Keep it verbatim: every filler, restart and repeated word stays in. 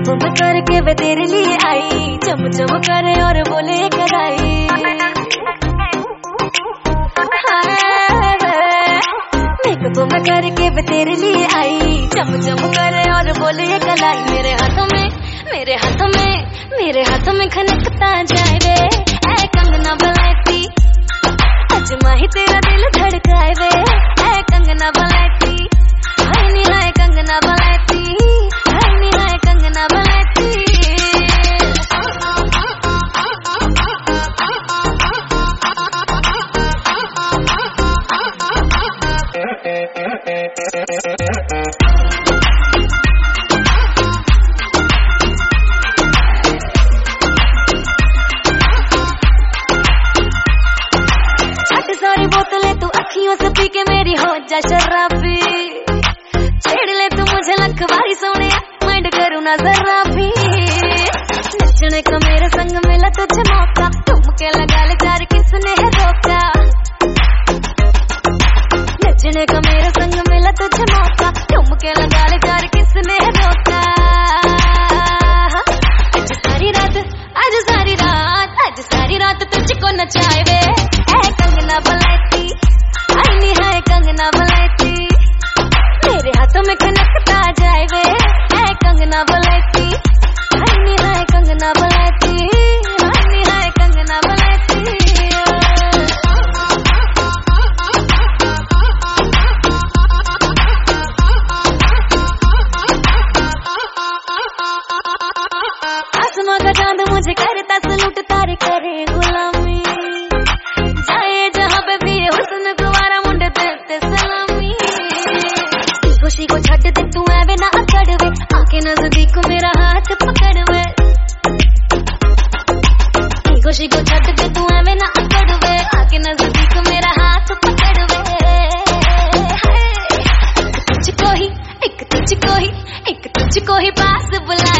Makeup में करके वे तेरे लिए आई, चम चम करे और बोले कराई। मेकअप में करके वे तेरे लिए आई, चम चम करे और बोले कलाई। मेरे हाथों में मेरे हाथों में मेरे हाथों में खनकता जाए वे ऐ कंगना बलाती, अजमा ही तेरा दिल धड़काए वे ऐ कंगना बलाती। हाय नी हाय कंगना बलाती, हाय नी हाय कंगना बलाती। सारी बोतलें तू अखियों से पी के मेरी हो जा शराबी, छेड़ ले तू मुझे लख बारी सोने, माइंड करूँ ना जरा भी। नचने का मेरे संग मिला तुझे मौका, तुम के लगा ले चार किसने है रोका। नचने का मेरे संग मिला तुझे मौका, तुम के लगा ले चार किसने है रोका। आज सारी रात आज सारी रात आज सारी रात तुझको नचाए वे ऐ कंगना बलाती, हाय नी हाय कंगना बलाती। मेरे हाथों में खनकता जाए वे ऐ कंगना बलाती, हाय नी हाय कंगना बलाती, हाय नी हाय कंगना बलाती। आसमां का चांद मुझे करता सलूट, तारे करे गुलामी, जाए जहाँ पे भी हुस्न कुवारा मुंडे देते सलामी। खुशी को छट दे तू ऐवे ना अकड़ वे, आके नजदीक मेरा हाथ पकड़ वे। खुशी को छट दे तू ऐवे ना अकड़ वे, आके नजदीक मेरा हाथ पकड़ वे। तुझको ही एक तुझको ही एक तुझको ही पास बुला